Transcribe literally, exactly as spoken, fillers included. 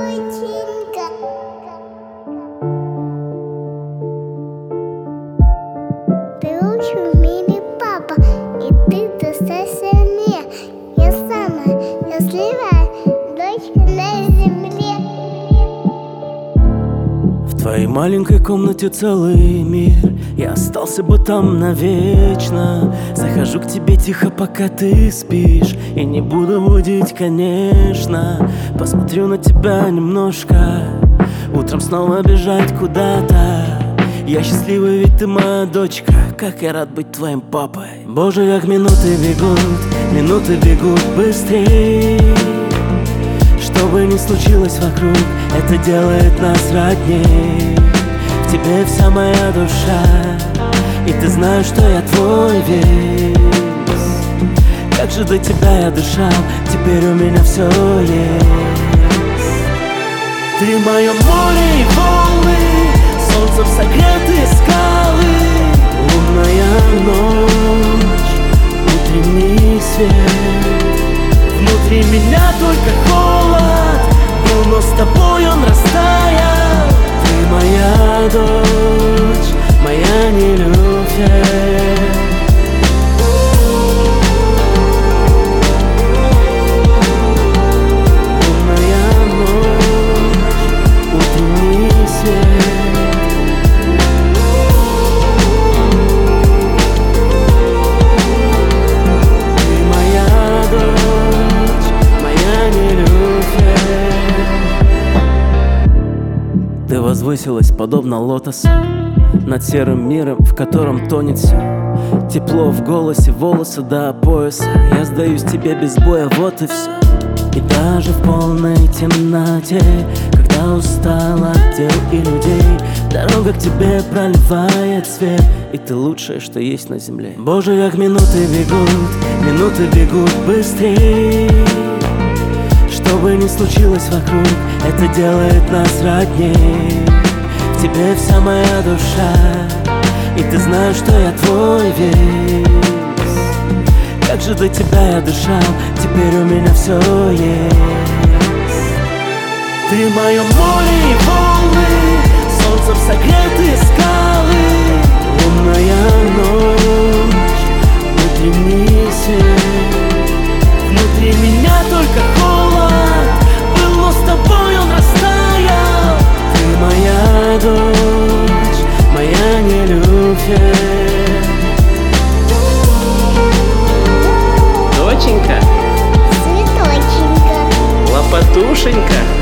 доченька. Ты лучший в мире, папа, и ты достойся мне. Я самая счастливая дочка на земле. В твоей маленькой комнате целый мир, я остался бы там навечно. Захожу к тебе тихо, пока ты спишь, и не буду будить, конечно. Посмотрю на тебя немножко, утром снова бежать куда-то. Я счастливый, ведь ты моя дочка, как я рад быть твоим папой. Боже, как минуты бегут, минуты бегут быстрей. Что бы ни случилось вокруг, это делает нас родней. В тебе вся моя душа, и ты знаешь, что я твой весь. Как же до тебя я дышал, теперь у меня все есть. Ты мое море и волны, солнцем согретые скалы, лунная ночь, утренний свет. Внутри меня только холод был, но с тобой он растаял. Ты моя дочь, моя Нилюфер. Лунная ночь, утренний свет. Ты моя дочь, моя Нилюфер. Ты возвысилась подобно лотосу над серым миром, в котором тонет все. Тепло в голосе, волосы до пояса. Я сдаюсь тебе без боя, вот и все. И даже в полной темноте, когда устала от дел и людей, дорога к тебе проливает свет, и ты лучшее, что есть на земле. Боже, как минуты бегут, минуты бегут быстрей. Что бы ни случилось вокруг, это делает нас родней. В тебе вся моя душа, и ты знаешь, что я твой весь. Как же до тебя я дышал, теперь у меня все есть. Ты мое море и волны, солнцем согретые скалы, лунная ночь, утренний свет. Внутри меня только холод был, но с тобой он растаял. Ты моя дочь, моя Нилюфер. Доченька, Цветоченька. лопатушенька.